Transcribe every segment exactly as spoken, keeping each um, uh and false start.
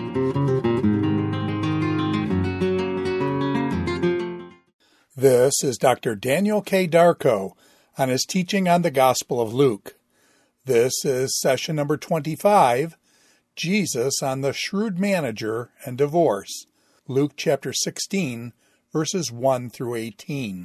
This is Doctor Daniel K. Darko on his teaching on the Gospel of Luke. This is session number twenty-five, Jesus on the Shrewd Manager and Divorce, Luke chapter sixteen, verses one through eighteen.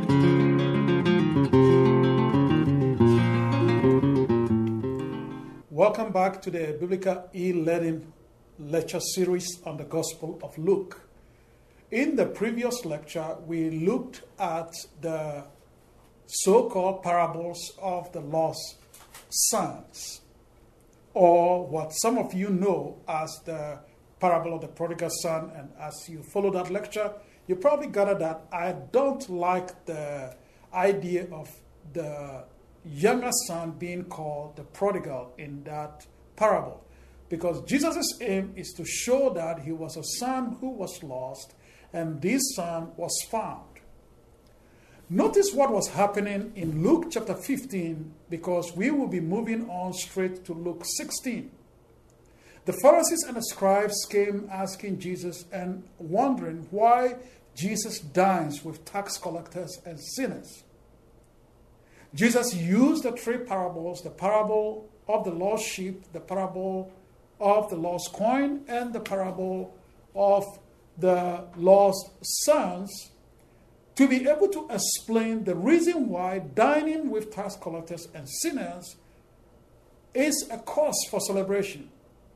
Welcome back to the Biblical e-learning lecture series on the Gospel of Luke. In the previous lecture, we looked at the so-called parables of the lost sons, or what some of you know as the parable of the prodigal son. And as you follow that lecture, you probably gathered that I don't like the idea of the younger son being called the prodigal in that parable, because Jesus' aim is to show that he was a son who was lost, and this son was found. Notice what was happening in Luke chapter fifteen, because we will be moving on straight to Luke sixteen. The Pharisees and the scribes came asking Jesus and wondering why Jesus dines with tax collectors and sinners. Jesus used the three parables, the parable of the lost sheep, the parable of the lost coin, and the parable of the lost sons, to be able to explain the reason why dining with tax collectors and sinners is a cause for celebration.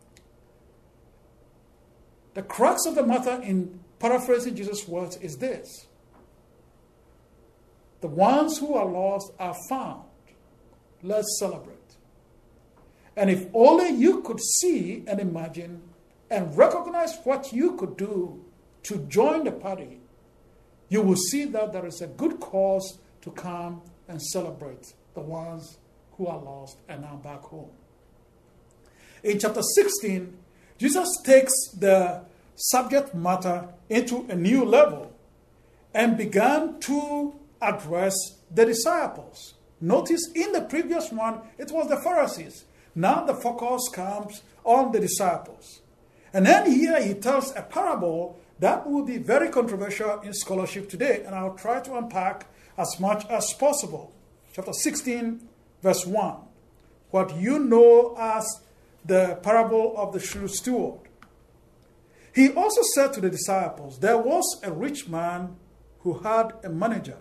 The crux of the matter, in paraphrasing Jesus' words, is this: the ones who are lost are found. Let's celebrate. And if only you could see and imagine and recognize what you could do to join the party, you will see that there is a good cause to come and celebrate the ones who are lost and are back home. In chapter sixteen, Jesus takes the subject matter into a new level and began to address the disciples. Notice in the previous one, it was the Pharisees. Now the focus comes on the disciples. And then here he tells a parable that will be very controversial in scholarship today, and I'll try to unpack as much as possible. Chapter sixteen, verse one. What you know as the parable of the shrewd steward. He also said to the disciples, there was a rich man who had a manager,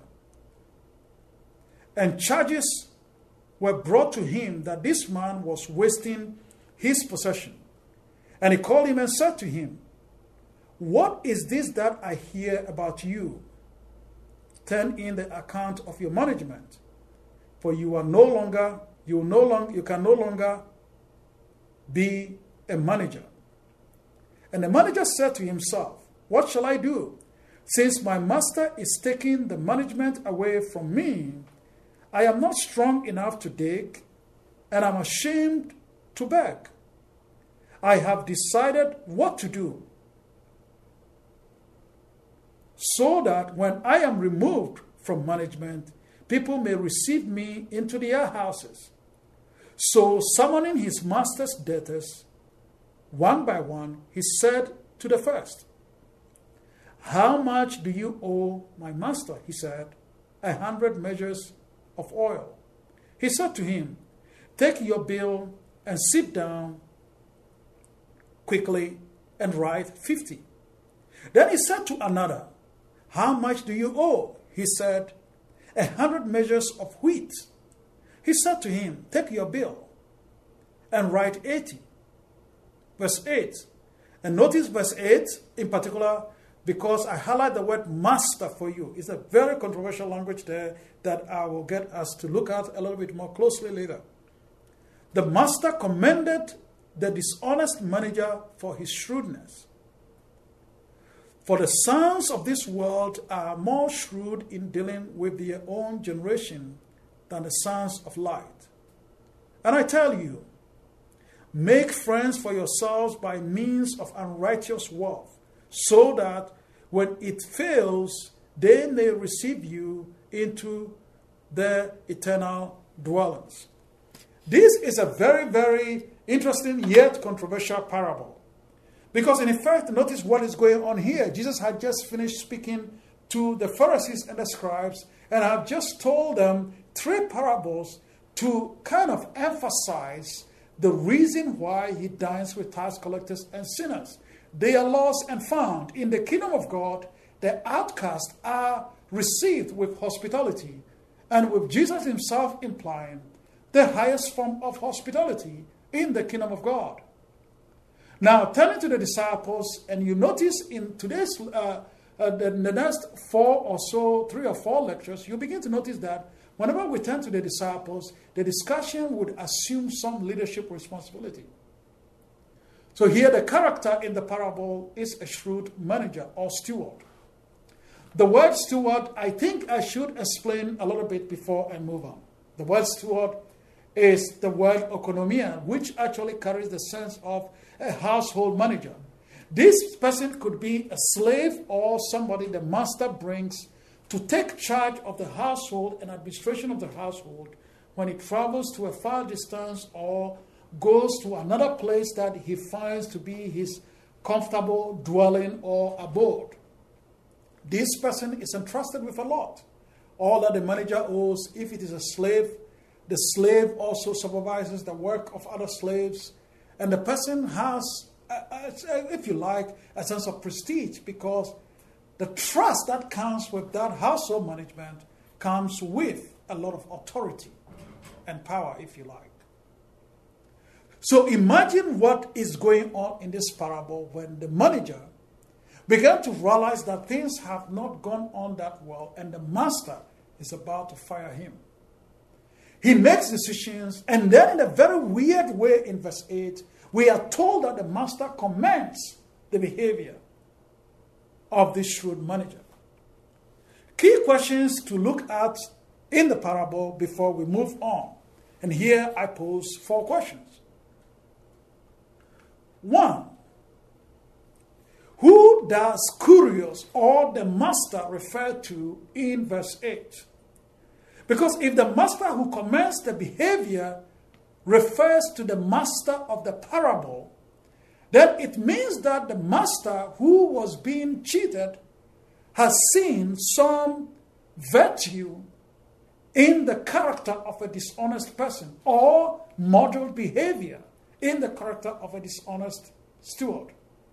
and charges were brought to him that this man was wasting his possession. And he called him and said to him, what is this that I hear about you? Turn in the account of your management, for you are no longer, you no longer, you can no longer be a manager. And the manager said to himself, what shall I do? Since my master is taking the management away from me, I am not strong enough to dig, and I'm ashamed to beg. I have decided what to do, so that when I am removed from management, people may receive me into their houses. So, summoning his master's debtors, one by one, he said to the first, how much do you owe my master? He said, a hundred measures of oil. He said to him, take your bill and sit down quickly and write fifty. Then he said to another, how much do you owe? He said, a hundred measures of wheat. He said to him, take your bill and write eighty. Verse eight. And notice verse eight in particular, because I highlight the word master for you. It's a very controversial language there that I will get us to look at a little bit more closely later. The master commended the dishonest manager for his shrewdness. For the sons of this world are more shrewd in dealing with their own generation than the sons of light. And I tell you, make friends for yourselves by means of unrighteous wealth, so that when it fails, they may receive you into their eternal dwellings. This is a very, very interesting yet controversial parable, Because in effect, notice what is going on here. Jesus had just finished speaking to the Pharisees and the scribes, and have just told them three parables to kind of emphasize the reason why he dines with tax collectors and sinners. They are lost and found. In the kingdom of God, the outcasts are received with hospitality, and with Jesus himself implying the highest form of hospitality in the kingdom of God. Now, turning to the disciples, and you notice in today's, uh, uh, the, the next four or so, three or four lectures, you begin to notice that whenever we turn to the disciples, the discussion would assume some leadership responsibility. So here the character in the parable is a shrewd manager or steward. The word steward, I think I should explain a little bit before I move on. The word steward is the word oikonomia, which actually carries the sense of a household manager. This person could be a slave or somebody the master brings to take charge of the household and administration of the household when he travels to a far distance or goes to another place that he finds to be his comfortable dwelling or abode. This person is entrusted with a lot. All that the manager owes, if it is a slave, the slave also supervises the work of other slaves. And the person has, if you like, a sense of prestige because the trust that comes with that household management comes with a lot of authority and power, if you like. So imagine what is going on in this parable when the manager began to realize that things have not gone on that well and the master is about to fire him. He makes decisions, and then in a very weird way in verse eight, we are told that the master commends the behavior of this shrewd manager. Key questions to look at in the parable before we move on. And here I pose four questions. One, who does Kurios or the master refer to in verse eight? Because if the master who commends the behavior refers to the master of the parable, then it means that the master who was being cheated has seen some virtue in the character of a dishonest person or modeled behavior in the character of a dishonest steward.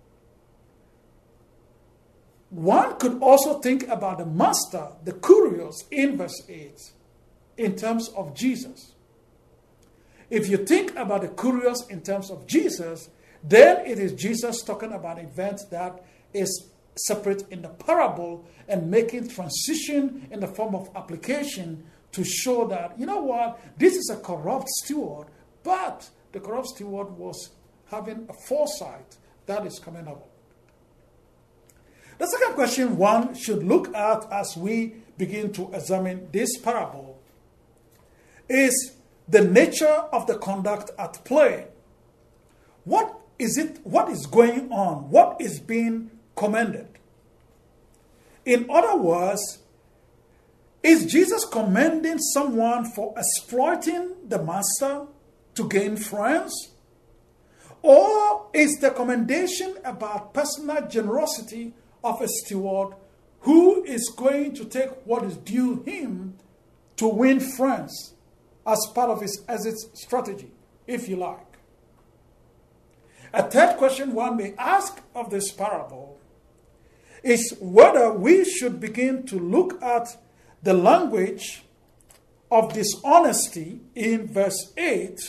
One could also think about the master, the Kurios, in verse eight, in terms of Jesus. If you think about the Kurios in terms of Jesus, then it is Jesus talking about events that is separate in the parable and making transition in the form of application to show that, you know what, this is a corrupt steward, but the corrupt steward was having a foresight that is commendable. The second question one should look at as we begin to examine this parable is the nature of the conduct at play. What is it? What is going on? What is being commended? In other words, is Jesus commending someone for exploiting the master to gain friends? Or is the commendation about personal generosity of a steward who is going to take what is due him to win friends as part of his exit strategy, if you like? A third question one may ask of this parable is whether we should begin to look at the language of dishonesty in verse eight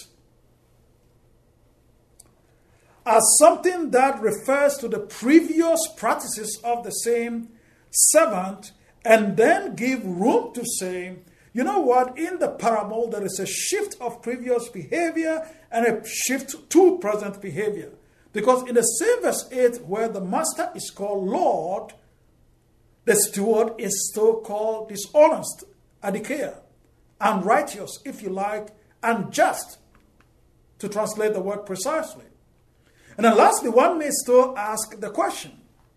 as something that refers to the previous practices of the same servant, and then give room to say, you know what, in the parable there is a shift of previous behavior and a shift to present behavior. Because in the same verse eight where the master is called Lord, the steward is still called dishonest, adikeia, unrighteous, if you like, unjust, to translate the word precisely. And then lastly, one may still ask the question,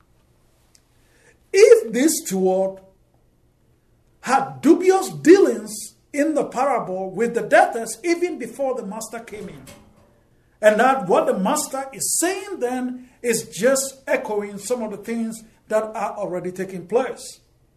if this steward had dubious dealings in the parable with the debtors even before the master came in, And that what the master is saying then is just echoing some of the things that are already taking place.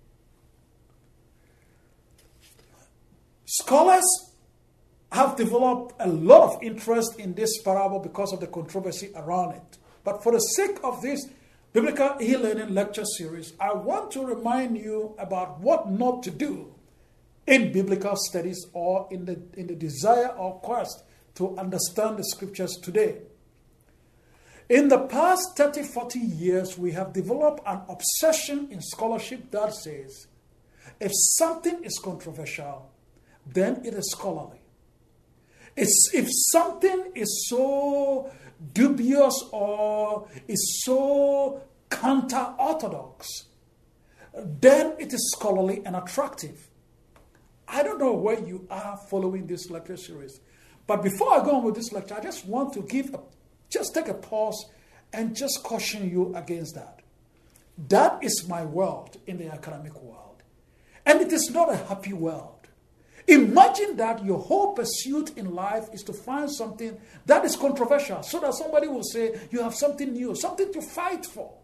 Scholars have developed a lot of interest in this parable because of the controversy around it. But for the sake of this Biblical e-learning lecture series, I want to remind you about what not to do in biblical studies or in the, in the desire or quest to understand the scriptures today. In the past thirty, forty years, we have developed an obsession in scholarship that says, if something is controversial, then it is scholarly. It's, if something is so dubious or is so counter-orthodox, then it is scholarly and attractive. I don't know where you are following this lecture series, but before I go on with this lecture, I just want to give a, just take a pause and just caution you against that. That is my world in the academic world, and it is not a happy world. Imagine that your whole pursuit in life is to find something that is controversial so that somebody will say you have something new, something to fight for.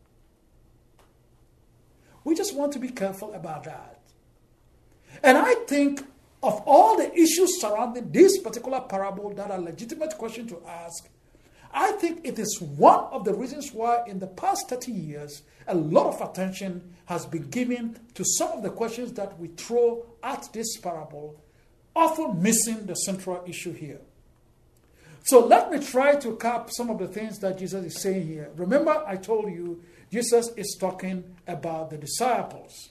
We just want to be careful about that. And I think of all the issues surrounding this particular parable that are legitimate questions to ask, I think it is one of the reasons why in the past thirty years, a lot of attention has been given to some of the questions that we throw at this parable, often missing the central issue here. So let me try to cap some of the things that Jesus is saying here. Remember, I told you, Jesus is talking about the disciples.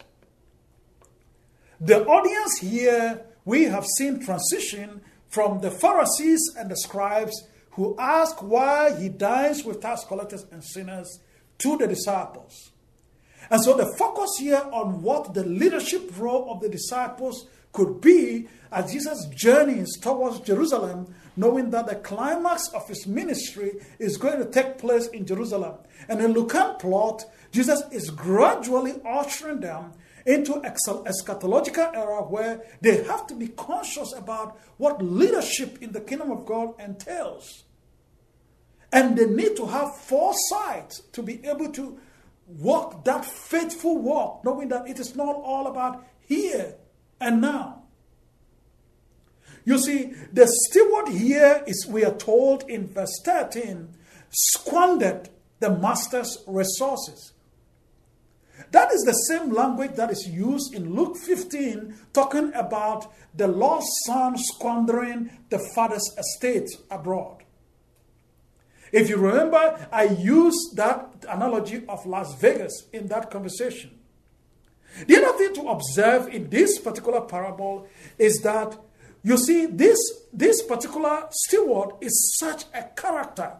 The audience here, we have seen transition from the Pharisees and the scribes who ask why he dines with tax collectors and sinners to the disciples. And so the focus here on what the leadership role of the disciples could be as Jesus journeys towards Jerusalem, knowing that the climax of his ministry is going to take place in Jerusalem. And in Lucan plot, Jesus is gradually ushering them into eschatological era where they have to be conscious about what leadership in the kingdom of God entails. And they need to have foresight to be able to walk that faithful walk, knowing that it is not all about here and now. You see, the steward here is, we are told in verse thirteen, squandered the master's resources. That is the same language that is used in Luke fifteen, talking about the lost son squandering the father's estate abroad. If you remember, I used that analogy of Las Vegas in that conversation. The other thing to observe in this particular parable is that, you see, this, this particular steward is such a character.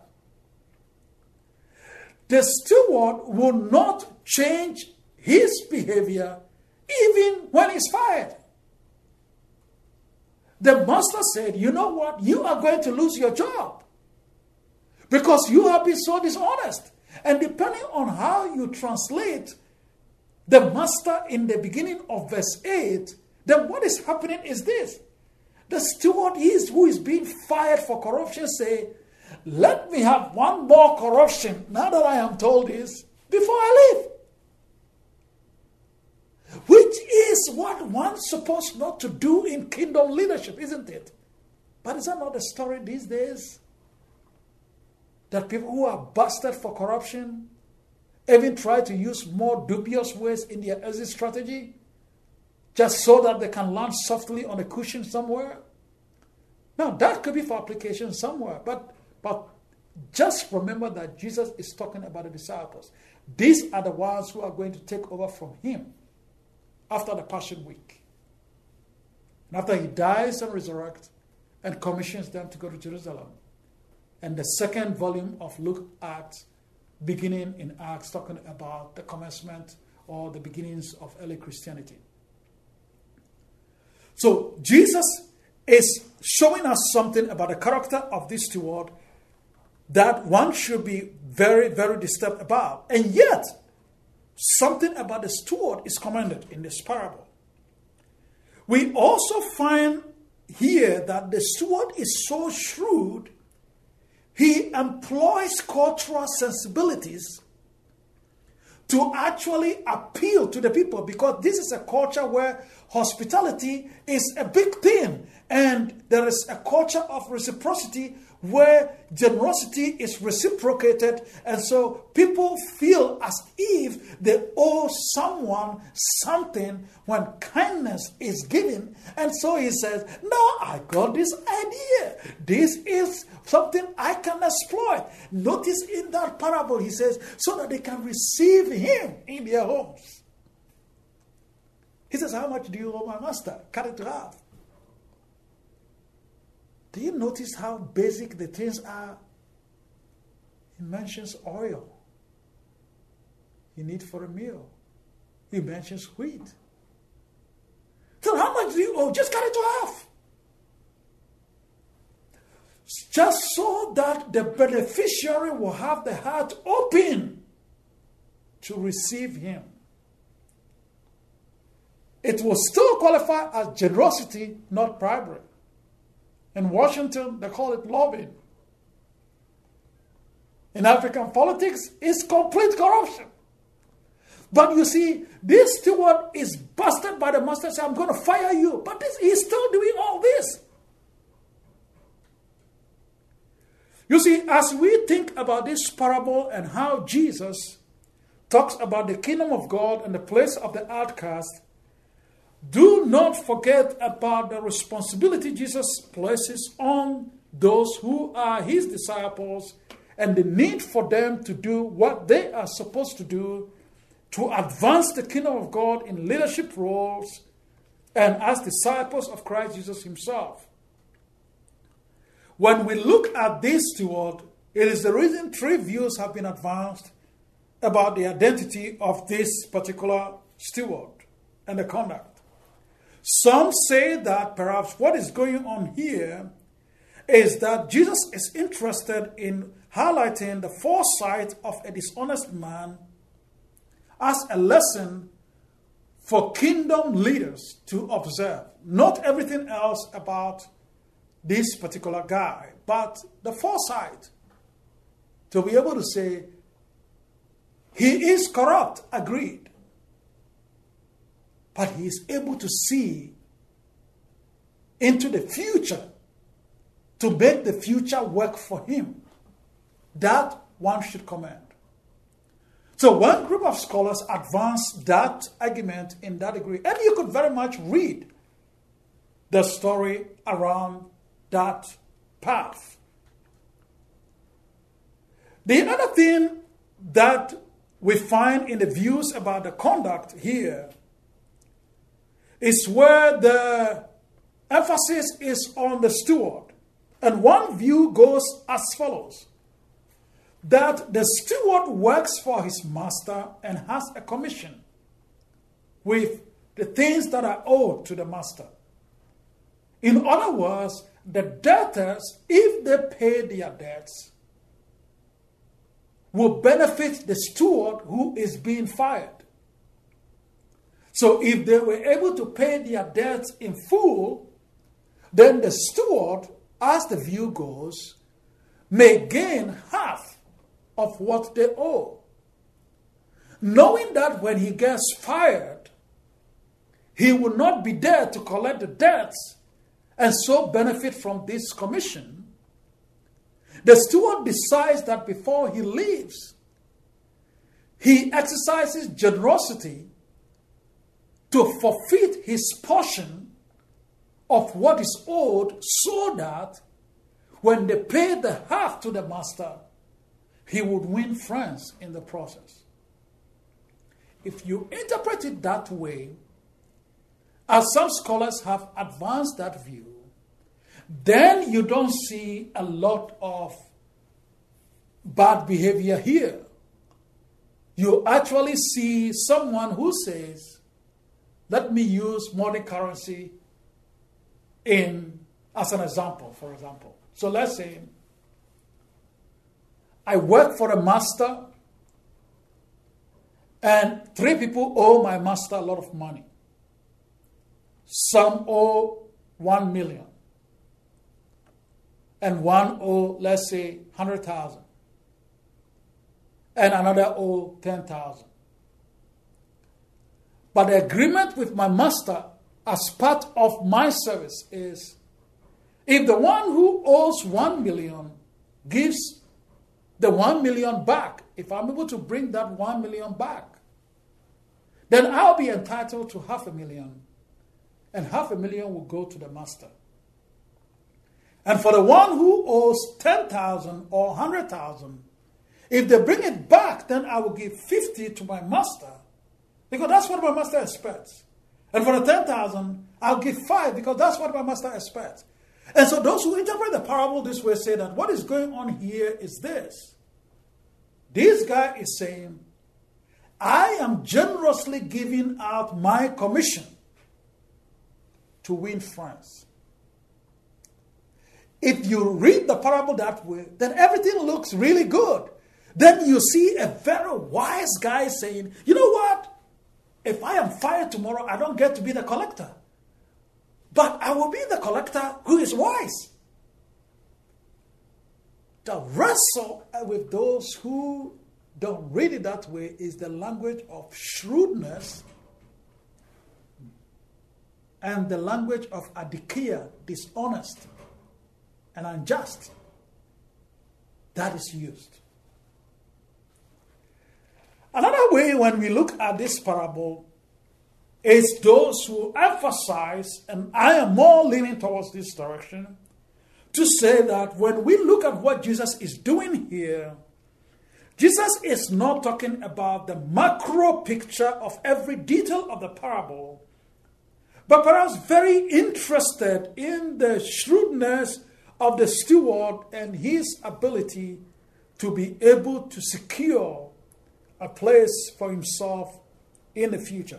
The steward will not change his behavior even when he's fired. The master said, you know what, you are going to lose your job because you have been so dishonest. And depending on how you translate the master in the beginning of verse eight, then what is happening is this. The steward is who is being fired for corruption say, let me have one more corruption now that I am told this before I leave. Which is what one's supposed not to do in kingdom leadership, isn't it? But is that not the story these days? That people who are busted for corruption even try to use more dubious ways in their exit strategy just so that they can land softly on a cushion somewhere? Now, that could be for application somewhere, but, but just remember that Jesus is talking about the disciples. These are the ones who are going to take over from him after the Passion Week. And after he dies and resurrects and commissions them to go to Jerusalem. And the second volume of Luke Acts, beginning in Acts, talking about the commencement or the beginnings of early Christianity. So Jesus is showing us something about the character of this steward that one should be very, very disturbed about. And yet, something about the steward is commended in this parable. We also find here that the steward is so shrewd he employs cultural sensibilities to actually appeal to the people, because this is a culture where hospitality is a big thing, and there is a culture of reciprocity where generosity is reciprocated, and so people feel as if they owe someone something when kindness is given. And so he says, no, I got this idea. This is something I can exploit. Notice in that parable, he says, so that they can receive him in their homes. He says, how much do you owe my master? Cut it to half. Do you notice how basic the things are? He mentions oil. You need for a meal. He mentions wheat. So how much do you owe? Just cut it to half. Just so that the beneficiary will have the heart open to receive him. It will still qualify as generosity, not bribery. In Washington, they call it lobbying. In African politics, it's complete corruption. But you see, this steward is busted by the master and says, I'm going to fire you. But this, he's still doing all this. You see, as we think about this parable and how Jesus talks about the kingdom of God and the place of the outcast, do not forget about the responsibility Jesus places on those who are his disciples and the need for them to do what they are supposed to do to advance the kingdom of God in leadership roles and as disciples of Christ Jesus himself. When we look at this steward, it is the reason three views have been advanced about the identity of this particular steward and the conduct. Some say that perhaps what is going on here is that Jesus is interested in highlighting the foresight of a dishonest man as a lesson for kingdom leaders to observe. Not everything else about this particular guy, but the foresight to be able to say, he is corrupt, agreed. But he is able to see into the future to make the future work for him. That one should commend. So one group of scholars advanced that argument in that degree. And you could very much read the story around that path. The other thing that we find in the views about the conduct here is where the emphasis is on the steward. And one view goes as follows: that the steward works for his master and has a commission with the things that are owed to the master. In other words, the debtors, if they pay their debts, will benefit the steward who is being fired. So if they were able to pay their debts in full, then the steward, as the view goes, may gain half of what they owe. Knowing that when he gets fired, he will not be there to collect the debts and so benefit from this commission, the steward decides that before he leaves, he exercises generosity to forfeit his portion of what is owed, so that when they pay the half to the master, he would win friends in the process. If you interpret it that way, as some scholars have advanced that view, then you don't see a lot of bad behavior here. You actually see someone who says, let me use modern currency in as an example, for example. So let's say I work for a master and three people owe my master a lot of money. Some owe one million. and one owe, let's say, one hundred thousand, and another owe ten thousand. But the agreement with my master as part of my service is, if the one who owes one million gives the one million back, if I'm able to bring that one million back, then I'll be entitled to half a million, and half a million will go to the master. And for the one who owes ten thousand or one hundred thousand, if they bring it back, then I will give fifty to my master, because that's what my master expects. And for the ten thousand, I'll give five, because that's what my master expects. And so those who interpret the parable this way say that what is going on here is this. This guy is saying, I am generously giving out my commission to win friends. If you read the parable that way, then everything looks really good. Then you see a very wise guy saying, you know what? If I am fired tomorrow, I don't get to be the collector. But I will be the collector who is wise. The wrestle with those who don't read it that way is the language of shrewdness and the language of adikia, dishonest and unjust, that is used. Another way when we look at this parable is those who emphasize, and I am more leaning towards this direction, to say that when we look at what Jesus is doing here, Jesus is not talking about the macro picture of every detail of the parable, but perhaps very interested in the shrewdness of the steward and his ability to be able to secure a place for himself in the future.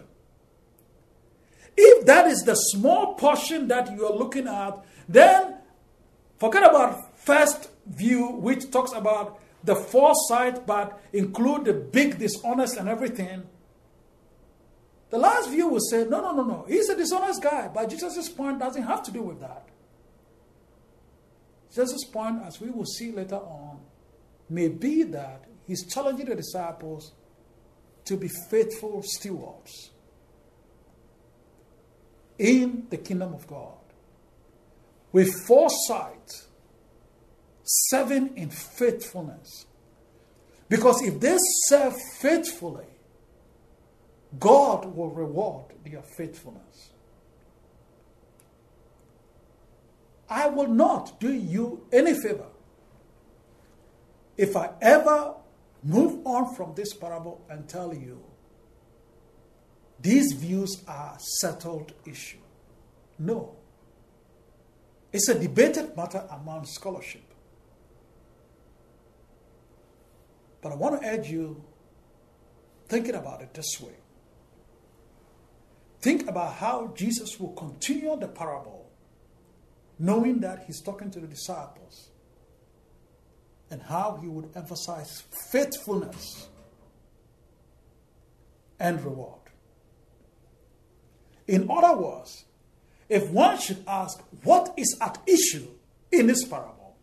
If that is the small portion that you are looking at, then forget about first view, which talks about the foresight, but include the big dishonest and everything. The last view will say, no, no, no, no. He's a dishonest guy, but Jesus' point doesn't have to do with that. Jesus' point, as we will see later on, may be that he's challenging the disciples to be faithful stewards in the kingdom of God, with foresight, serving in faithfulness. Because if they serve faithfully, God will reward their faithfulness. I will not do you any favor if I ever move on from this parable and tell you these views are settled issue. No. It's a debated matter among scholarship. But I want to urge you thinking about it this way. Think about how Jesus will continue the parable, knowing that he's talking to the disciples, and how he would emphasize faithfulness and reward. In other words, if one should ask what is at issue in this parable,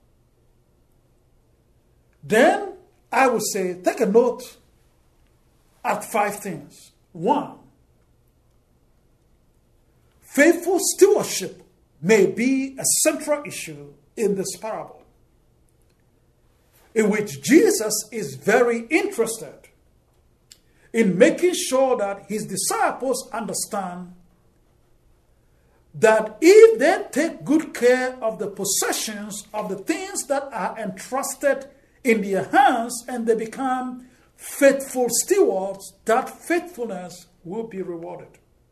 then I would say take a note at five things. One, faithful stewardship may be a central issue in this parable, in which Jesus is very interested in making sure that his disciples understand that if they take good care of the possessions of the things that are entrusted in their hands and they become faithful stewards, that faithfulness will be rewarded.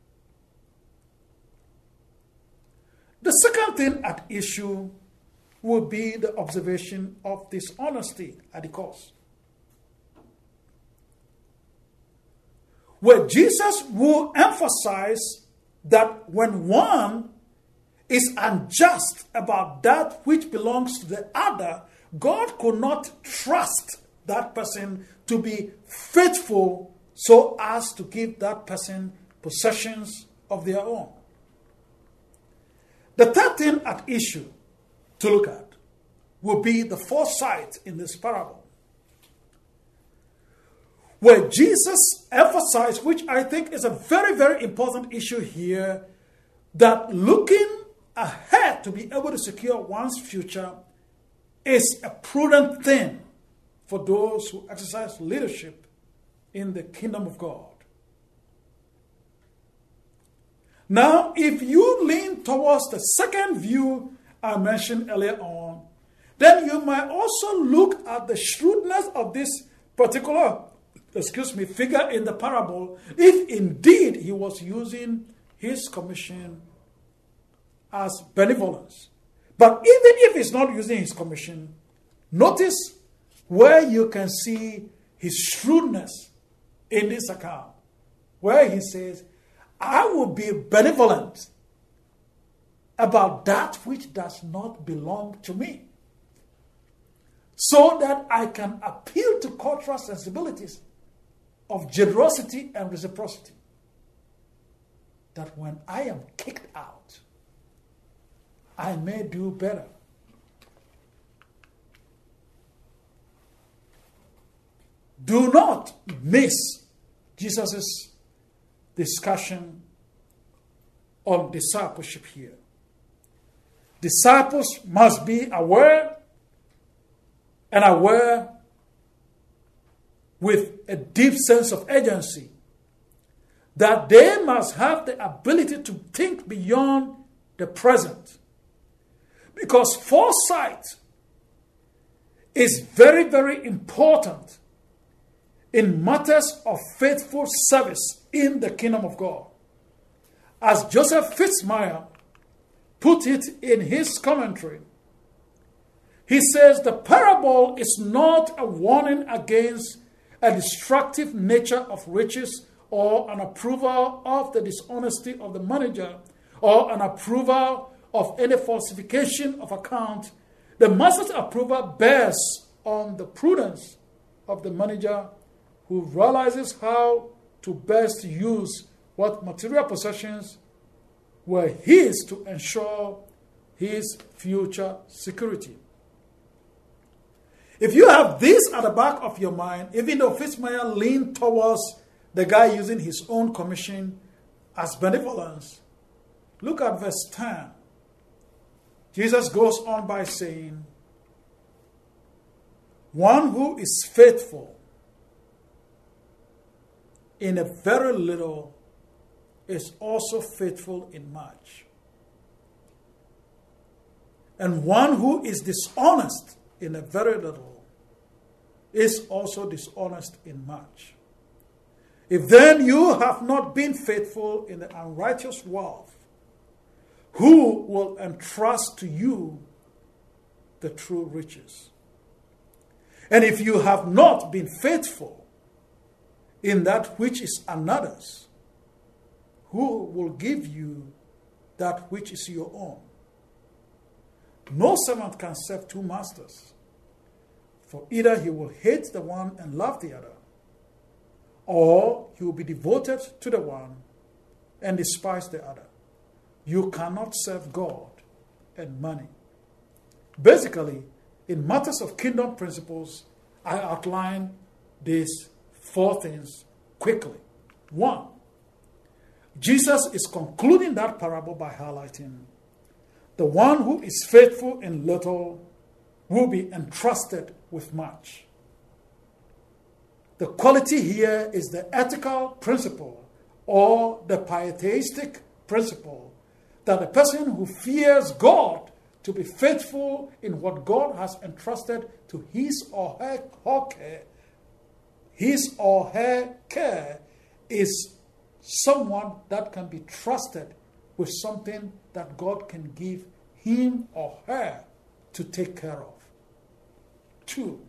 The second thing at issue will be the observation of dishonesty at the cost, where Jesus will emphasize that when one is unjust about that which belongs to the other, God could not trust that person to be faithful so as to give that person possessions of their own. The third thing at issue to look at will be the foresight in this parable, where Jesus emphasized, which I think is a very, very important issue here, that looking ahead to be able to secure one's future is a prudent thing for those who exercise leadership in the kingdom of God. Now, if you lean towards the second view I mentioned earlier on, then you might also look at the shrewdness of this particular, excuse me, figure in the parable, if indeed he was using his commission as benevolence. But even if he's not using his commission, notice where you can see his shrewdness in this account, where he says, I will be benevolent about that which does not belong to me, so that I can appeal to cultural sensibilities of generosity and reciprocity, that when I am kicked out, I may do better. Do not miss Jesus' discussion on discipleship here. Disciples must be aware and aware with a deep sense of agency that they must have the ability to think beyond the present. Because foresight is very, very important in matters of faithful service in the kingdom of God. As Joseph Fitzmyer put it in his commentary, he says the parable is not a warning against a destructive nature of riches or an approval of the dishonesty of the manager or an approval of any falsification of account. The master's approval bears on the prudence of the manager who realizes how to best use what material possessions were his to ensure his future security. If you have this at the back of your mind, even though Fitzmyer leaned towards the guy using his own commission as benevolence, look at verse ten. Jesus goes on by saying, one who is faithful in a very little is also faithful in much. And one who is dishonest in a very little is also dishonest in much. If then you have not been faithful in the unrighteous wealth, who will entrust to you the true riches? And if you have not been faithful in that which is another's, who will give you that which is your own? No servant can serve two masters, for either he will hate the one and love the other, or he will be devoted to the one and despise the other. You cannot serve God and money. Basically, in matters of kingdom principles, I outline these four things quickly. One, Jesus is concluding that parable by highlighting the one who is faithful in little will be entrusted with much. The quality here is the ethical principle or the pietistic principle that a person who fears God to be faithful in what God has entrusted to his or her, her care, his or her care is someone that can be trusted with something that God can give him or her to take care of. Two,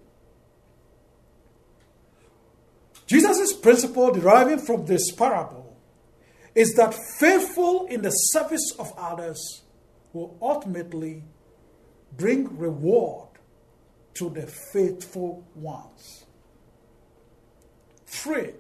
Jesus' principle deriving from this parable is that faithful in the service of others will ultimately bring reward to the faithful ones. Three,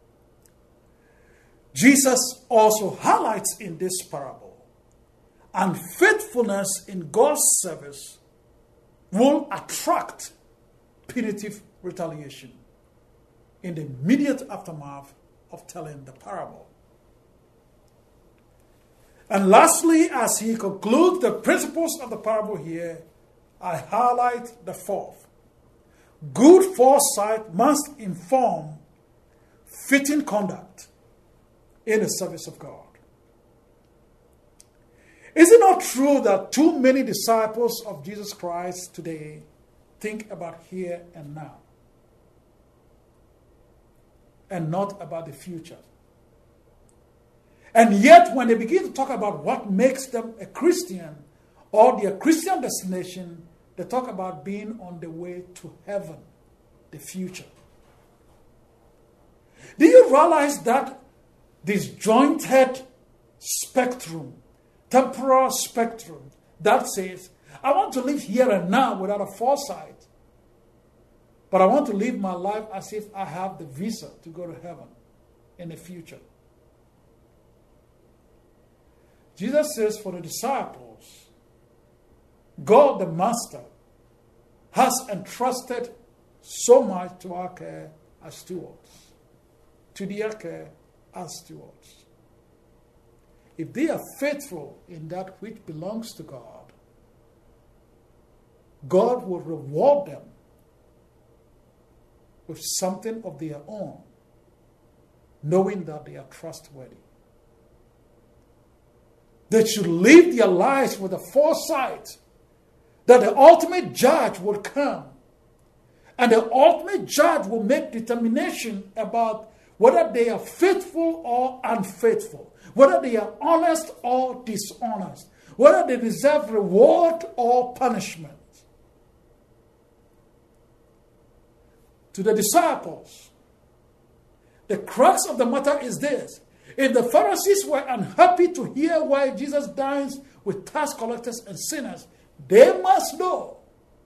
Jesus also highlights in this parable, and faithfulness in God's service will attract punitive retaliation in the immediate aftermath of telling the parable. And lastly, as he concludes the principles of the parable here, I highlight the fourth. Good foresight must inform fitting conduct in the service of God. Is it not true that too many disciples of Jesus Christ today think about here and now and not about the future? And yet, when they begin to talk about what makes them a Christian or their Christian destination, they talk about being on the way to heaven, the future. Do you realize that this jointed spectrum, temporal spectrum, that says, I want to live here and now without a foresight, but I want to live my life as if I have the visa to go to heaven in the future? Jesus says for the disciples, God the Master has entrusted so much to our care as stewards, to their care as stewards. If they are faithful in that which belongs to God, God will reward them with something of their own, knowing that they are trustworthy. They should live their lives with a foresight that the ultimate judge will come. And the ultimate judge will make determination about whether they are faithful or unfaithful, whether they are honest or dishonest, whether they deserve reward or punishment. To the disciples, the crux of the matter is this. If the Pharisees were unhappy to hear why Jesus dines with tax collectors and sinners, they must know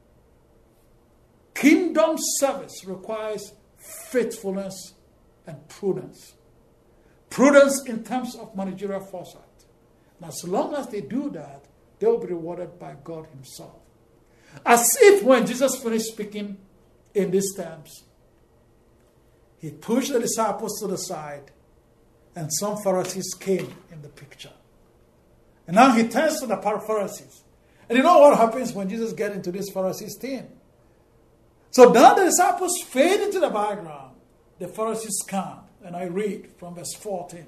kingdom service requires faithfulness and prudence. Prudence in terms of managerial foresight. And as long as they do that, they will be rewarded by God himself. As if when Jesus finished speaking in these terms, he pushed the disciples to the side and some Pharisees came in the picture. And now he turns to the Pharisees. And you know what happens when Jesus gets into this Pharisees team? So now the disciples fade into the background. The Pharisees come. And I read from verse fourteen.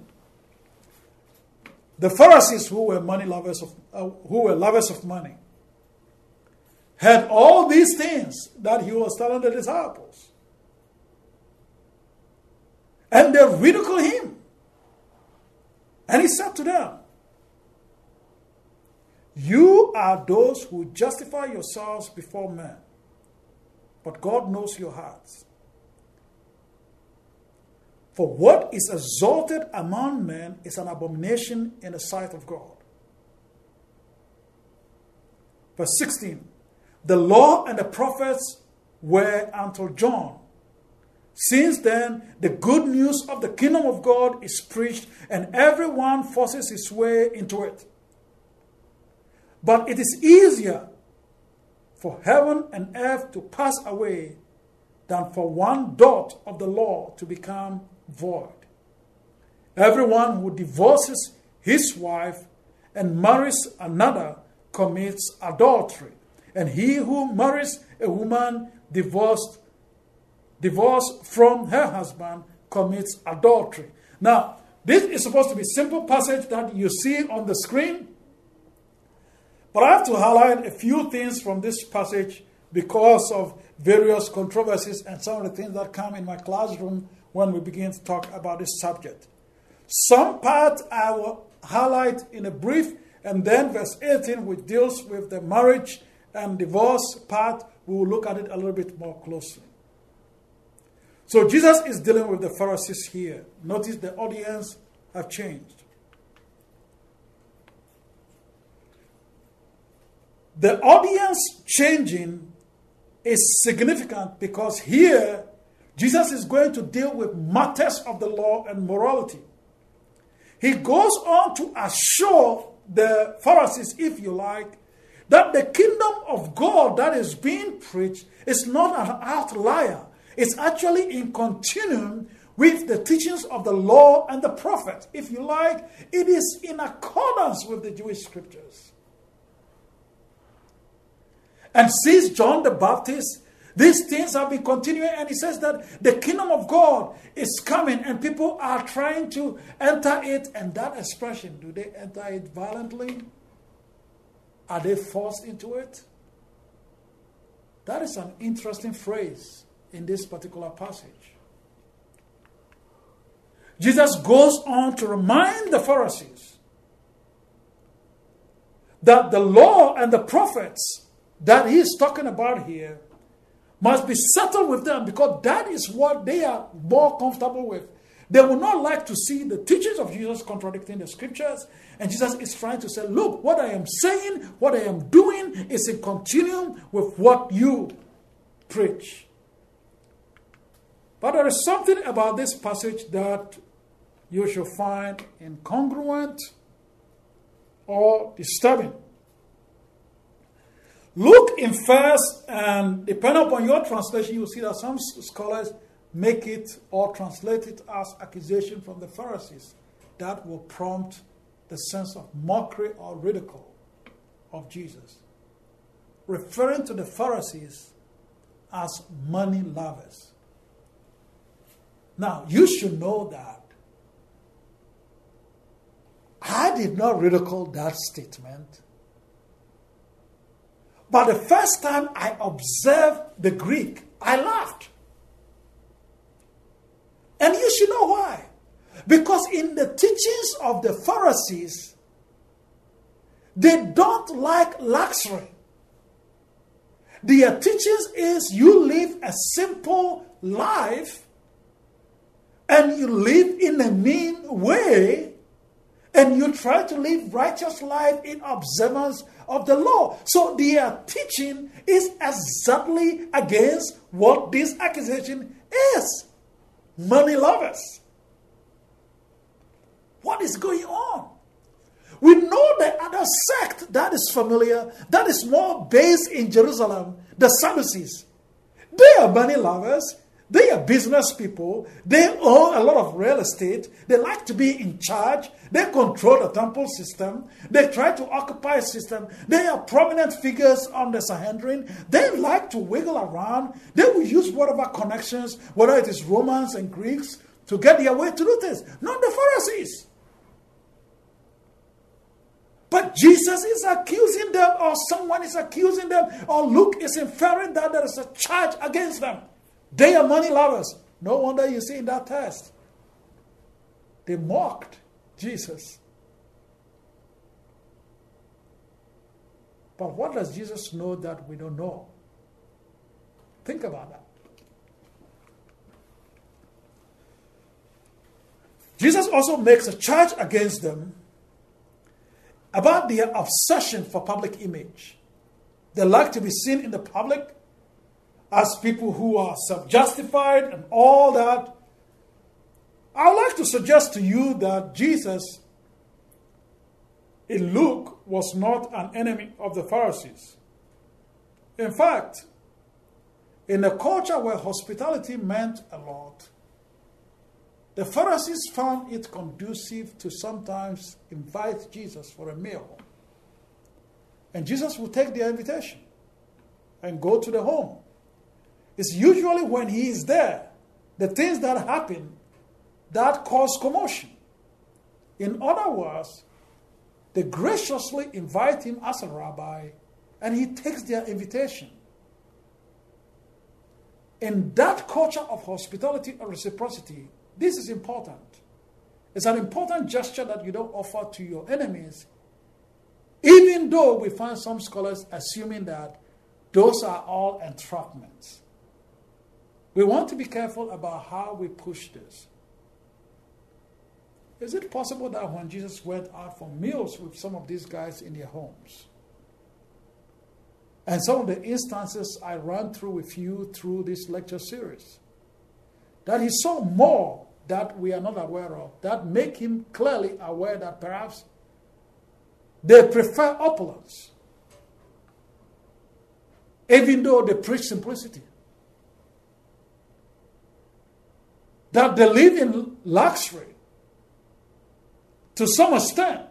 The Pharisees, who were money lovers of, uh, who were lovers of money, had all these things that he was telling the disciples. And they ridiculed him. And he said to them, you are those who justify yourselves before men, but God knows your hearts. For what is exalted among men is an abomination in the sight of God. Verse sixteen, the law and the prophets were until John. Since then, the good news of the kingdom of God is preached, and everyone forces his way into it. But it is easier for heaven and earth to pass away than for one dot of the law to become void. Everyone who divorces his wife and marries another commits adultery, and he who marries a woman divorced divorced from her husband commits adultery. Now, this is supposed to be a simple passage that you see on the screen, but I have to highlight a few things from this passage because of various controversies and some of the things that come in my classroom when we begin to talk about this subject. Some part I will highlight in a brief, and then verse eighteen, which deals with the marriage and divorce part, we will look at it a little bit more closely. So Jesus is dealing with the Pharisees here. Notice the audience have changed. The audience changing is significant because here Jesus is going to deal with matters of the law and morality. He goes on to assure the Pharisees, if you like, that the kingdom of God that is being preached is not an outlier. It's actually in continuum with the teachings of the law and the prophet. If you like, it is in accordance with the Jewish scriptures. And since John the Baptist, these things have been continuing, and he says that the kingdom of God is coming and people are trying to enter it. And that expression, do they enter it violently? Are they forced into it? That is an interesting phrase in this particular passage. Jesus goes on to remind the Pharisees that the law and the prophets that he is talking about here must be settled with them, because that is what they are more comfortable with. They would not like to see the teachings of Jesus contradicting the scriptures. And Jesus is trying to say, look, what I am saying, what I am doing is in continuum with what you preach. But there is something about this passage that you should find incongruent or disturbing. Look in first, and depending upon your translation, you will see that some scholars make it or translate it as accusation from the Pharisees. That will prompt the sense of mockery or ridicule of Jesus, referring to the Pharisees as money lovers. Now, you should know that I did not ridicule that statement. But the first time I observed the Greek, I laughed. And you should know why. Because in the teachings of the Pharisees, they don't like luxury. Their teachings is you live a simple life and you live in a mean way, and you try to live righteous life in observance of the law. So their teaching is exactly against what this accusation is. Money lovers. What is going on? We know the other sect that is familiar, that is more based in Jerusalem, the Sadducees. They are money lovers. They are business people. They own a lot of real estate. They like to be in charge. They control the temple system. They try to occupy a system. They are prominent figures on the Sanhedrin. They like to wiggle around. They will use whatever connections, whether it is Romans and Greeks, to get their way to do this. Not the Pharisees. But Jesus is accusing them, or someone is accusing them, or Luke is inferring that there is a charge against them. They are money lovers. No wonder you see in that text. They mocked Jesus. But what does Jesus know that we don't know? Think about that. Jesus also makes a charge against them about their obsession for public image. They like to be seen in the public as people who are self-justified and all that. I would like to suggest to you that Jesus, in Luke, was not an enemy of the Pharisees. In fact, in a culture where hospitality meant a lot, the Pharisees found it conducive to sometimes invite Jesus for a meal. And Jesus would take their invitation and go to the home. It's usually when he is there, the things that happen that cause commotion. In other words, they graciously invite him as a rabbi, and he takes their invitation. In that culture of hospitality and reciprocity, this is important. It's an important gesture that you don't offer to your enemies, even though we find some scholars assuming that those are all entrapments. We want to be careful about how we push this. Is it possible that when Jesus went out for meals with some of these guys in their homes, and some of the instances I ran through with you through this lecture series, that he saw more that we are not aware of, that make him clearly aware that perhaps they prefer opulence even though they preach simplicity. That they live in luxury to some extent,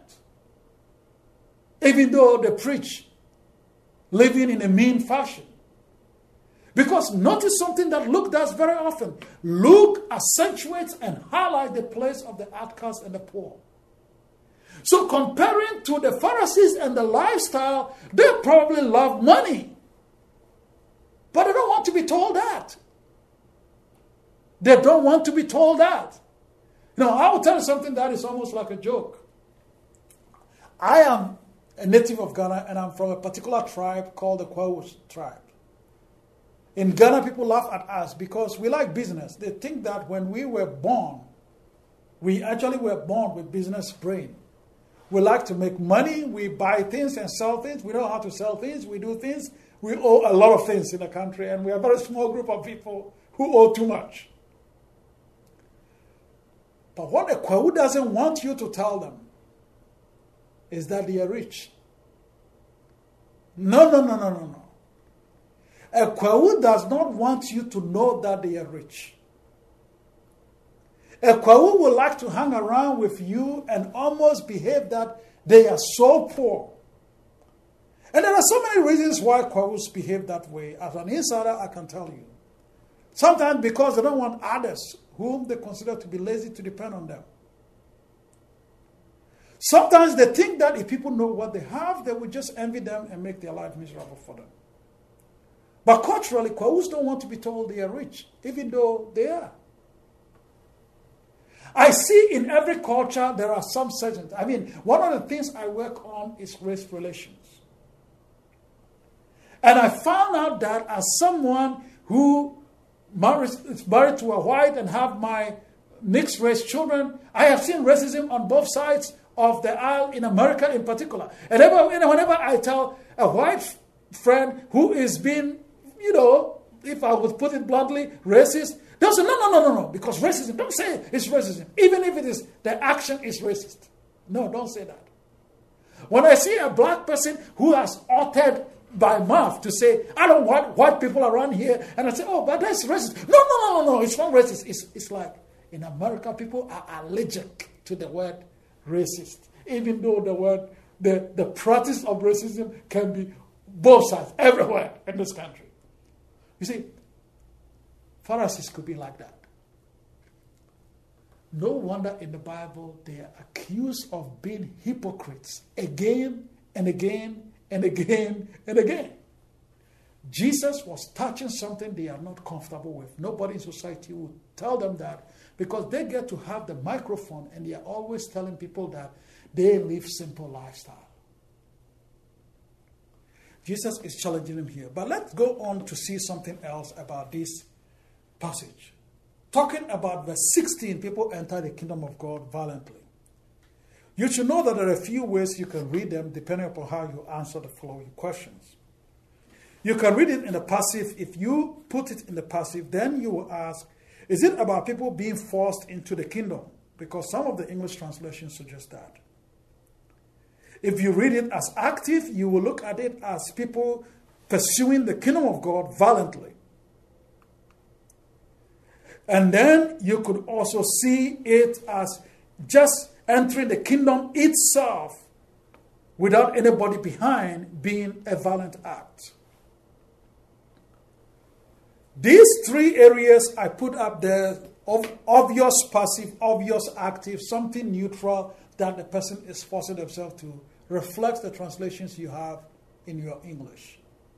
even though they preach living in a mean fashion. Because notice something that Luke does very often. Luke accentuates and highlights the place of the outcast and the poor. So comparing to the Pharisees and the lifestyle, they probably love money. But they don't want to be told that. They don't want to be told that. You know, I will tell you something that is almost like a joke. I am a native of Ghana, and I'm from a particular tribe called the Kwawus tribe. In Ghana, people laugh at us because we like business. They think that when we were born, we actually were born with business brain. We like to make money. We buy things and sell things. We know how to sell things. We do things. We owe a lot of things in the country, and we are a very small group of people who owe too much. But what a Kwawu doesn't want you to tell them is that they are rich. No, no, no, no, no, no. A Kwawu does not want you to know that they are rich. A Kwawu would like to hang around with you and almost behave that they are so poor. And there are so many reasons why Kwawus behave that way. As an insider, I can tell you. Sometimes because they don't want others whom they consider to be lazy to depend on them. Sometimes they think that if people know what they have, they will just envy them and make their life miserable for them. But culturally, Kwawus don't want to be told they are rich, even though they are. I see in every culture there are some segments. I mean, one of the things I work on is race relations. And I found out that as someone who is married to a white and have my mixed race children, I have seen racism on both sides of the aisle in America in particular. And whenever I tell a white friend who is being, you know, if I would put it bluntly, racist, they'll say, no, no, no, no, no, because racism, don't say it's racism. Even if it is, the action is racist. No, don't say that. When I see a black person who has authored by mouth to say, I don't want white people around here, and I say, oh, but that's racist. No, no, no, no, no, it's not racist. It's, it's like in America, people are allergic to the word racist, even though the word, the, the practice of racism can be both sides, everywhere in this country. You see, Pharisees could be like that. No wonder in the Bible they are accused of being hypocrites again and again and again and again. Jesus was touching something they are not comfortable with. Nobody in society would tell them that because they get to have the microphone and they are always telling people that they live simple lifestyle. Jesus is challenging them here. But let's go on to see something else about this passage. Talking about verse sixteen, people enter the kingdom of God violently. You should know that there are a few ways you can read them depending upon how you answer the following questions. You can read it in the passive. If you put it in the passive, then you will ask, is it about people being forced into the kingdom? Because some of the English translations suggest that. If you read it as active, you will look at it as people pursuing the kingdom of God violently. And then you could also see it as just entering the kingdom itself without anybody behind being a violent act. These three areas I put up there, of obvious passive, obvious active, something neutral that the person is forcing themselves to, reflects the translations you have in your English.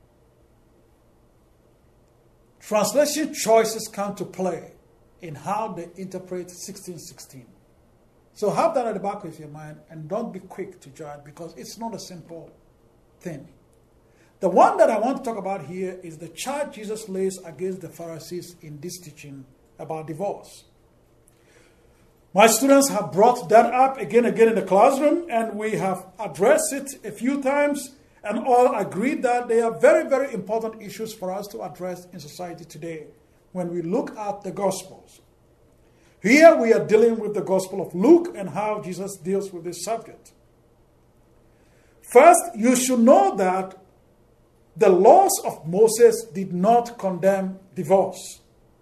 Translation choices come to play in how they interpret sixteen sixteen. So have that at the back of your mind and don't be quick to judge because it's not a simple thing. The one that I want to talk about here is the charge Jesus lays against the Pharisees in this teaching about divorce. My students have brought that up again and again in the classroom, and we have addressed it a few times and all agreed that they are very, very important issues for us to address in society today when we look at the Gospels. Here we are dealing with the Gospel of Luke and how Jesus deals with this subject. First, you should know that the laws of Moses did not condemn divorce.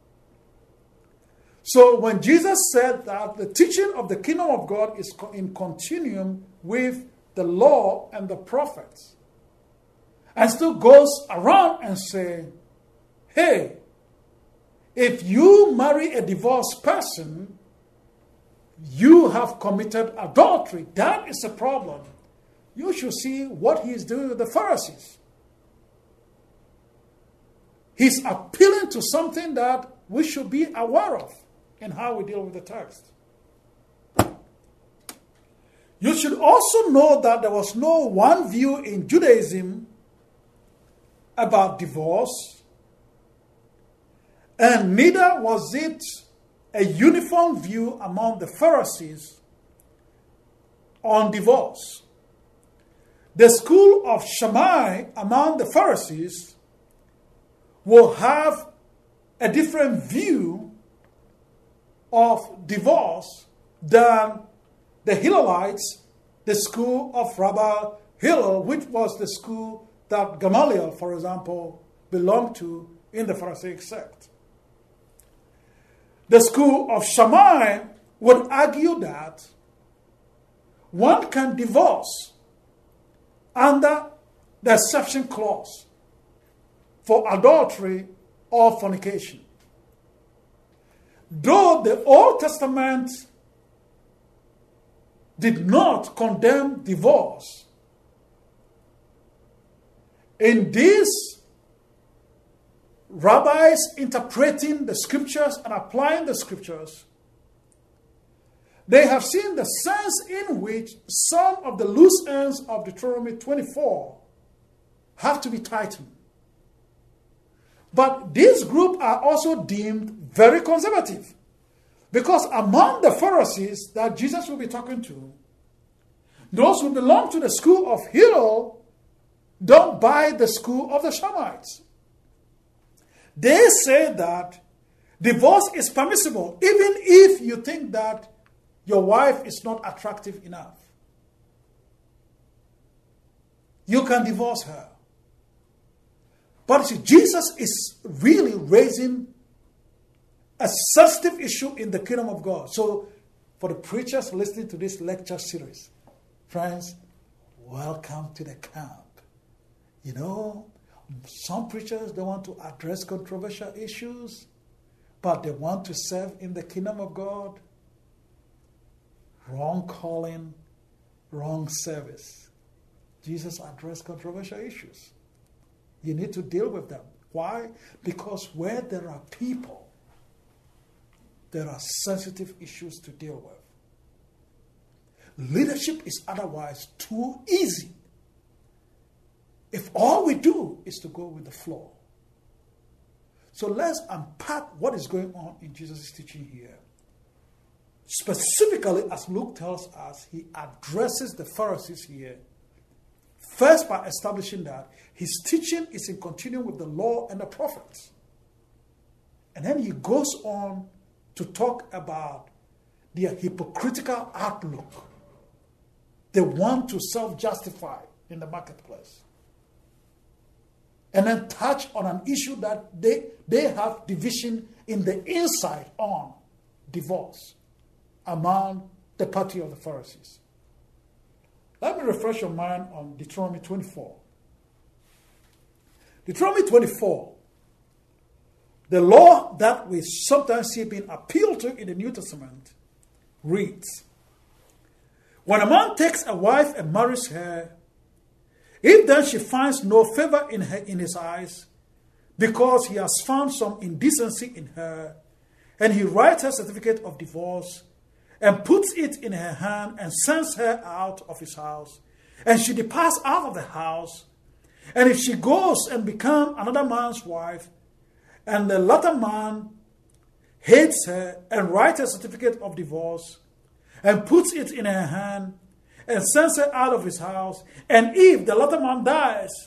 So when Jesus said that the teaching of the kingdom of God is in continuum with the law and the prophets, and still goes around and say, hey, if you marry a divorced person, you have committed adultery. That is a problem. You should see what he is doing with the Pharisees. He's appealing to something that we should be aware of in how we deal with the text. You should also know that there was no one view in Judaism about divorce, and neither was it a uniform view among the Pharisees on divorce. The school of Shammai among the Pharisees will have a different view of divorce than the Hillelites, the school of Rabbi Hillel, which was the school that Gamaliel, for example, belonged to in the Pharisaic sect. The school of Shammai would argue that one can divorce under the exception clause for adultery or fornication. Though the Old Testament did not condemn divorce, in this, rabbis interpreting the scriptures and applying the scriptures, they have seen the sense in which some of the loose ends of Deuteronomy twenty-four have to be tightened. But this group are also deemed very conservative, because among the Pharisees that Jesus will be talking to, those who belong to the school of Hillel don't buy the school of the Shammaites. They say that divorce is permissible even if you think that your wife is not attractive enough. You can divorce her. But see, Jesus is really raising a sensitive issue in the kingdom of God. So for the preachers listening to this lecture series, friends, welcome to the camp. You know, some preachers, they want to address controversial issues, but they want to serve in the kingdom of God. Wrong calling, wrong service. Jesus addressed controversial issues. You need to deal with them. Why? Because where there are people, there are sensitive issues to deal with. Leadership is otherwise too easy if all we do is to go with the flow. So let's unpack what is going on in Jesus' teaching here. Specifically, as Luke tells us, he addresses the Pharisees here, first by establishing that his teaching is in continuum with the law and the prophets. And then he goes on to talk about their hypocritical outlook. They want to self-justify in the marketplace. And then touch on an issue that they, they have division in the inside on divorce among the party of the Pharisees. Let me refresh your mind on Deuteronomy twenty-four. Deuteronomy twenty-four, the law that we sometimes see being appealed to in the New Testament, reads, when a man takes a wife and marries her, if then she finds no favor in her in his eyes, because he has found some indecency in her, and he writes her certificate of divorce, and puts it in her hand, and sends her out of his house, and she departs out of the house, and if she goes and becomes another man's wife, and the latter man hates her, and writes a certificate of divorce, and puts it in her hand, and sends her out of his house, and if the latter man dies,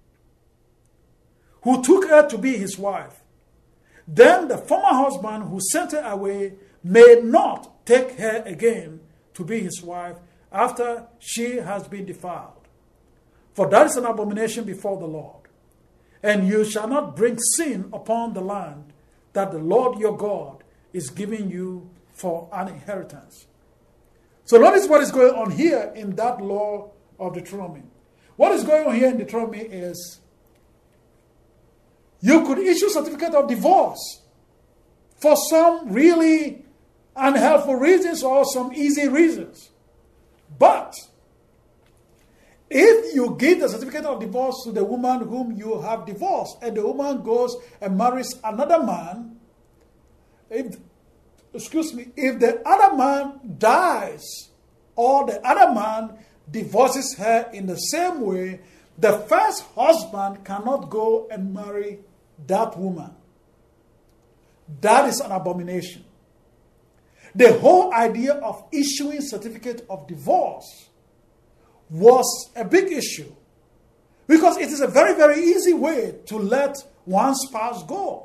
who took her to be his wife, then the former husband who sent her away may not take her again to be his wife after she has been defiled. For that is an abomination before the Lord. And you shall not bring sin upon the land that the Lord your God is giving you for an inheritance. So notice what is going on here in that law of Deuteronomy. What is going on here in Deuteronomy is you could issue certificate of divorce for some really unhelpful reasons or some easy reasons. But if you give the certificate of divorce to the woman whom you have divorced, and the woman goes and marries another man, if, excuse me, if the other man dies or the other man divorces her in the same way, the first husband cannot go and marry that woman. That is an abomination. The whole idea of issuing certificate of divorce was a big issue because it is a very, very easy way to let one spouse go.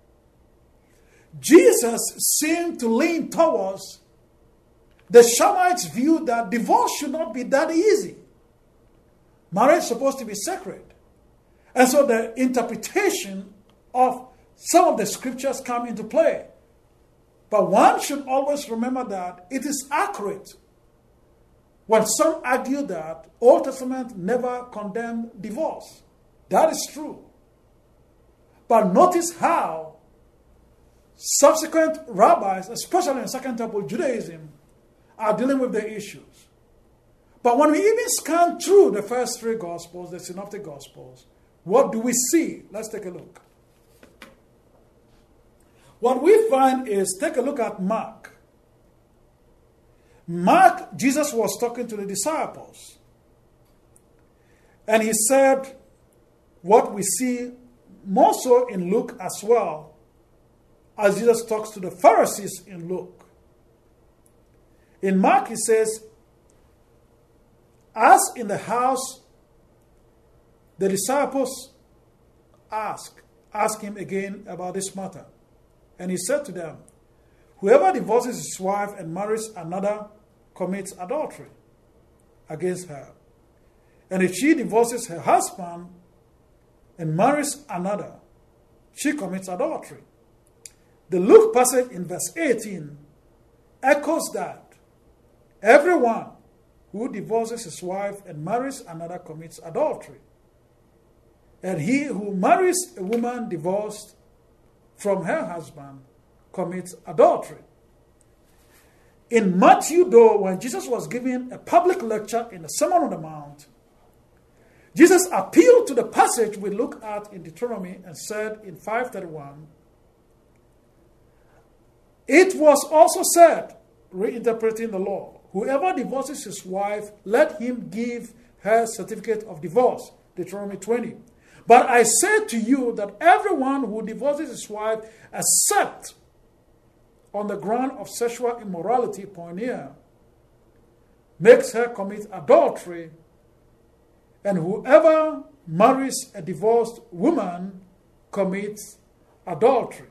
Jesus seemed to lean towards the Shammaites' view that divorce should not be that easy. Marriage is supposed to be sacred. And so the interpretation of some of the scriptures come into play. But one should always remember that it is accurate when some argue that Old Testament never condemned divorce. That is true. But notice how subsequent rabbis, especially in Second Temple Judaism, are dealing with the issues. But when we even scan through the first three Gospels, the Synoptic Gospels, what do we see? Let's take a look. What we find is, take a look at Mark. Mark, Jesus was talking to the disciples. And he said what we see more so in Luke as well, as Jesus talks to the Pharisees in Luke. In Mark, he says, as in the house, the disciples ask, ask him again about this matter. And he said to them, whoever divorces his wife and marries another commits adultery against her. And if she divorces her husband and marries another, she commits adultery. The Luke passage in verse eighteen echoes that. Everyone who divorces his wife and marries another commits adultery. And he who marries a woman divorced from her husband commits adultery. In Matthew, though, when Jesus was giving a public lecture in the Sermon on the Mount, Jesus appealed to the passage we look at in Deuteronomy and said in five thirty-one, it was also said, reinterpreting the law, whoever divorces his wife, let him give her certificate of divorce, Deuteronomy twenty. But I say to you that everyone who divorces his wife, except on the ground of sexual immorality, porneia, makes her commit adultery, and whoever marries a divorced woman commits adultery.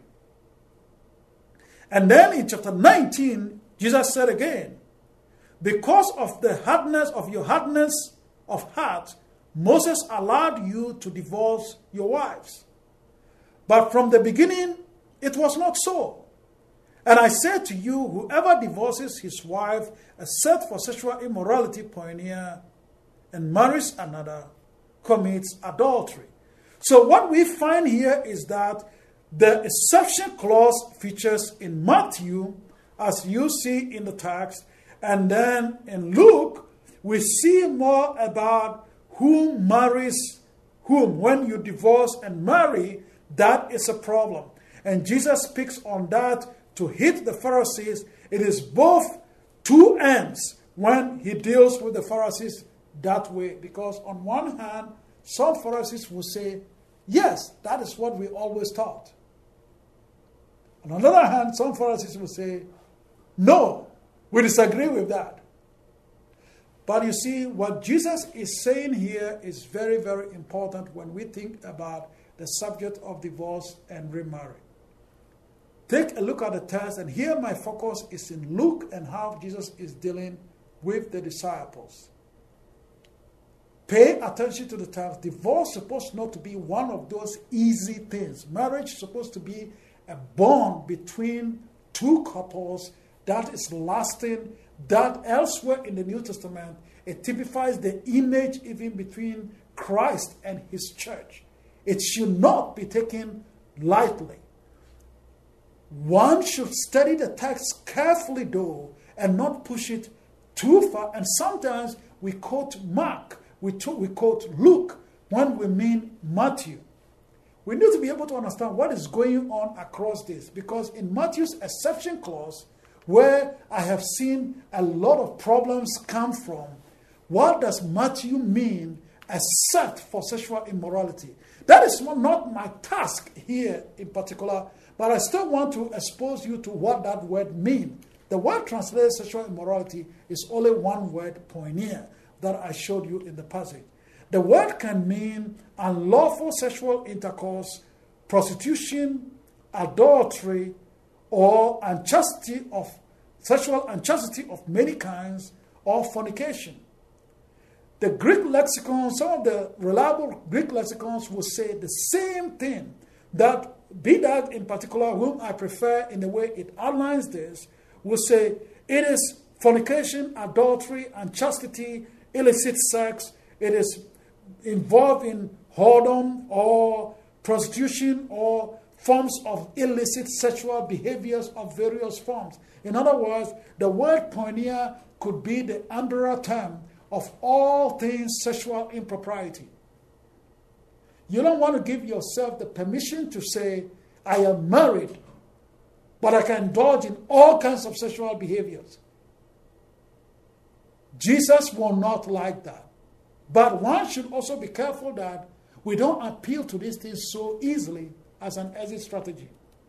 And then in chapter nineteen, Jesus said again, because of the hardness of your hardness of heart, Moses allowed you to divorce your wives. But from the beginning, it was not so. And I say to you, whoever divorces his wife, except for sexual immorality, porneia, and marries another, commits adultery. So what we find here is that the exception clause features in Matthew, as you see in the text, and then in Luke, we see more about who marries whom. When you divorce and marry, that is a problem. And Jesus speaks on that to hit the Pharisees. It is both two ends when he deals with the Pharisees that way. Because on one hand, some Pharisees will say, yes, that is what we always taught. On the other hand, some Pharisees will say, no, we disagree with that. But you see, what Jesus is saying here is very, very important when we think about the subject of divorce and remarry. Take a look at the text, and here my focus is in Luke and how Jesus is dealing with the disciples. Pay attention to the terms. Divorce is supposed not to be one of those easy things. Marriage is supposed to be a bond between two couples that is lasting, that elsewhere in the New Testament, it typifies the image even between Christ and his church. It should not be taken lightly. One should study the text carefully, though, and not push it too far. And sometimes we quote Mark, we, to, we quote Luke, when we mean Matthew. We need to be able to understand what is going on across this, because in Matthew's exception clause, where I have seen a lot of problems come from, what does Matthew mean except for sexual immorality? That is not my task here in particular, but I still want to expose you to what that word means. The word translated sexual immorality is only one word, porneia, that I showed you in the passage. The word can mean unlawful sexual intercourse, prostitution, adultery, or unchastity of sexual unchastity of many kinds, or fornication. The Greek lexicon, some of the reliable Greek lexicons will say the same thing. That Bedard in particular, whom I prefer in the way it outlines this, will say it is fornication, adultery, unchastity, illicit sex. It is involved in whoredom or prostitution or forms of illicit sexual behaviors of various forms. In other words, the word porneia could be the umbrella term of all things sexual impropriety. You don't want to give yourself the permission to say, I am married, but I can indulge in all kinds of sexual behaviors. Jesus will not like that. But one should also be careful that we don't appeal to these things so easily as an exit strategy.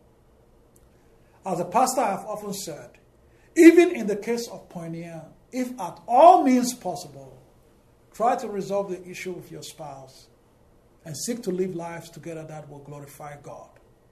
As a pastor, I've often said, even in the case of porneia, if at all means possible, try to resolve the issue with your spouse and seek to live lives together that will glorify God.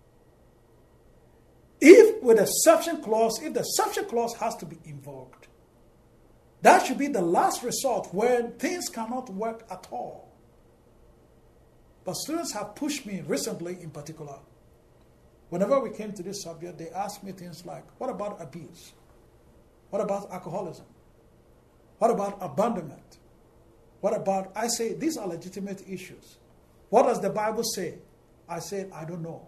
If with exception clause, if the exception clause has to be invoked, that should be the last resort when things cannot work at all. But students have pushed me recently in particular. Whenever we came to this subject, they asked me things like, what about abuse? What about alcoholism? What about abandonment? What about, I say, these are legitimate issues. What does the Bible say? I said, I don't know.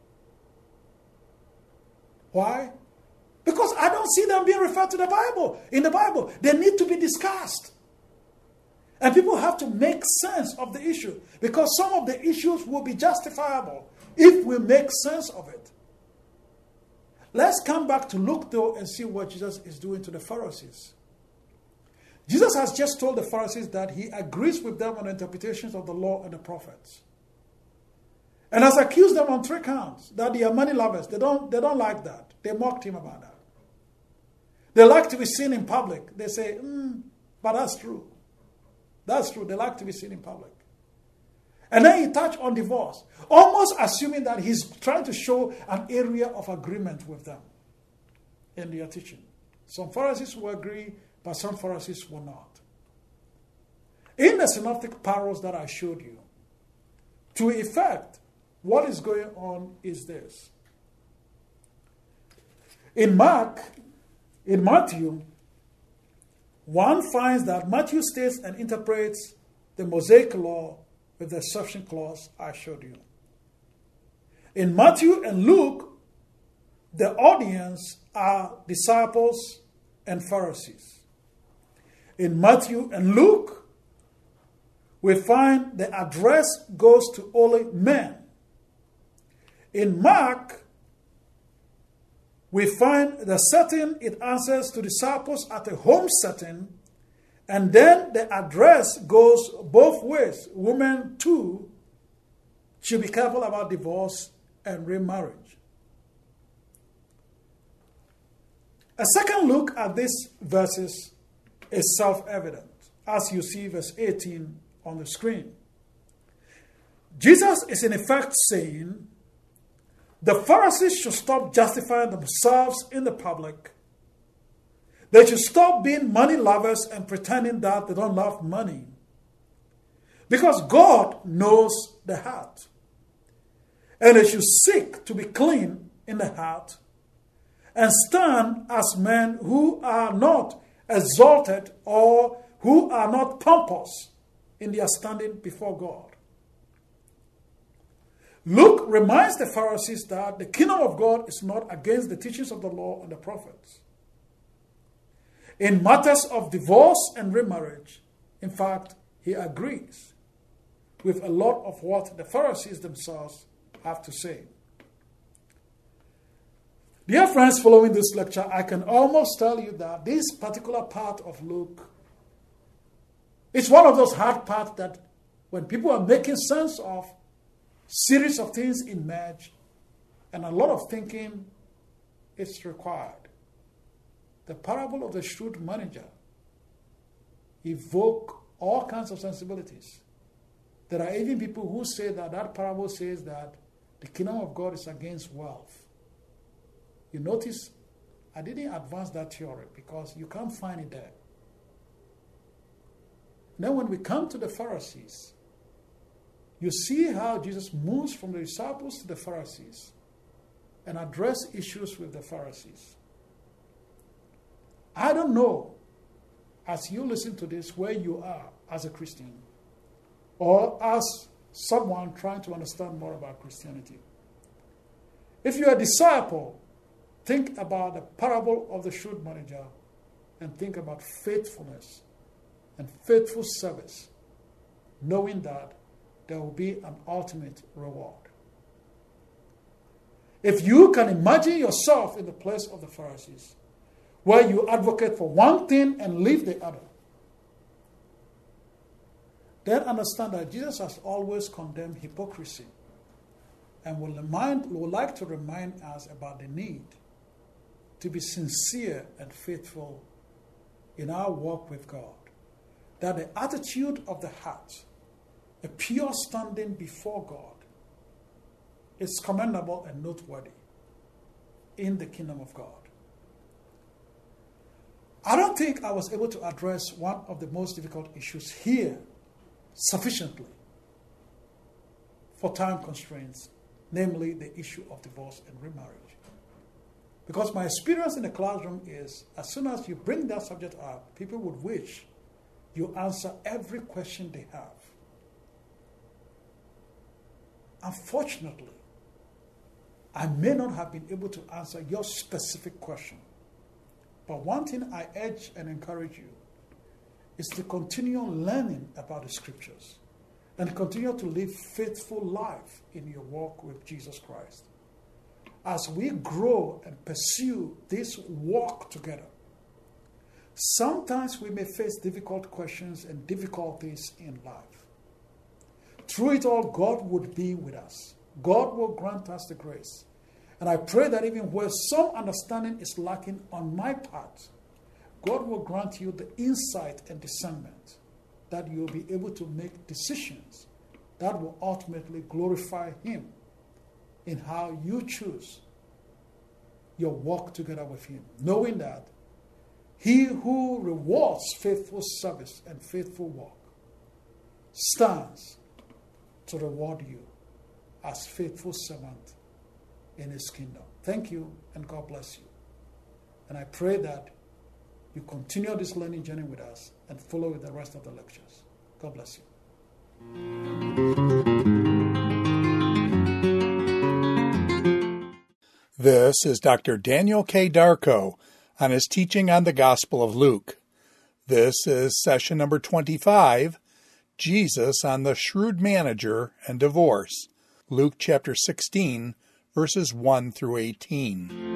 Why? Because I don't see them being referred to the Bible. In the Bible, they need to be discussed. And people have to make sense of the issue, because some of the issues will be justifiable if we make sense of it. Let's come back to Luke, though, and see what Jesus is doing to the Pharisees. Jesus has just told the Pharisees that he agrees with them on the interpretations of the law and the prophets. And has accused them on three counts, that they are money lovers. They don't, they don't like that. They mocked him about that. They like to be seen in public. They say, mm, but that's true. That's true. They like to be seen in public. And then he touched on divorce, almost assuming that he's trying to show an area of agreement with them in their teaching. Some Pharisees will agree, but some Pharisees will not. In the synoptic parables that I showed you, to effect, what is going on is this. In Mark, in Matthew, one finds that Matthew states and interprets the Mosaic law with the exception clause I showed you. In Matthew and Luke, the audience are disciples and Pharisees. In Matthew and Luke, we find the address goes to only men. In Mark, we find the setting, it answers to disciples at a home setting, and then the address goes both ways. Women, too, should be careful about divorce and remarriage. A second look at these verses is self-evident, as you see verse eighteen on the screen. Jesus is in effect saying, the Pharisees should stop justifying themselves in the public. They should stop being money lovers and pretending that they don't love money. Because God knows the heart. And they should seek to be clean in the heart and stand as men who are not exalted or who are not pompous in their standing before God. Luke reminds the Pharisees that the kingdom of God is not against the teachings of the law and the prophets. In matters of divorce and remarriage, in fact, he agrees with a lot of what the Pharisees themselves have to say. Dear friends, following this lecture, I can almost tell you that this particular part of Luke is one of those hard parts that when people are making sense of, series of things emerge, and a lot of thinking is required. The parable of the shrewd manager evoke all kinds of sensibilities. There are even people who say that that parable says that the kingdom of God is against wealth. You notice, I didn't advance that theory because you can't find it there. Then when we come to the Pharisees, you see how Jesus moves from the disciples to the Pharisees and address issues with the Pharisees. I don't know, as you listen to this, where you are as a Christian or as someone trying to understand more about Christianity. If you're a disciple, think about the parable of the shrewd manager and think about faithfulness and faithful service, knowing that there will be an ultimate reward. If you can imagine yourself in the place of the Pharisees, where you advocate for one thing and leave the other, then understand that Jesus has always condemned hypocrisy and will, remind, will like to remind us about the need to be sincere and faithful in our walk with God. That the attitude of the heart, a pure standing before God, is commendable and noteworthy in the kingdom of God. I don't think I was able to address one of the most difficult issues here sufficiently for time constraints, namely the issue of divorce and remarriage. Because my experience in the classroom is, as soon as you bring that subject up, people would wish you answer every question they have. Unfortunately, I may not have been able to answer your specific question. But one thing I urge and encourage you is to continue learning about the scriptures and continue to live faithful life in your walk with Jesus Christ. As we grow and pursue this walk together, sometimes we may face difficult questions and difficulties in life. Through it all, God would be with us. God will grant us the grace. And I pray that even where some understanding is lacking on my part, God will grant you the insight and discernment that you'll be able to make decisions that will ultimately glorify Him in how you choose your walk together with Him, knowing that He who rewards faithful service and faithful walk stands to reward you as faithful servant in His kingdom. Thank you, and God bless you. And I pray that you continue this learning journey with us and follow with the rest of the lectures. God bless you. This is Doctor Daniel K. Darko on his teaching on the Gospel of Luke. This is session number twenty-five, Jesus on the Shrewd Manager and Divorce, Luke chapter sixteen, verses one through eighteen.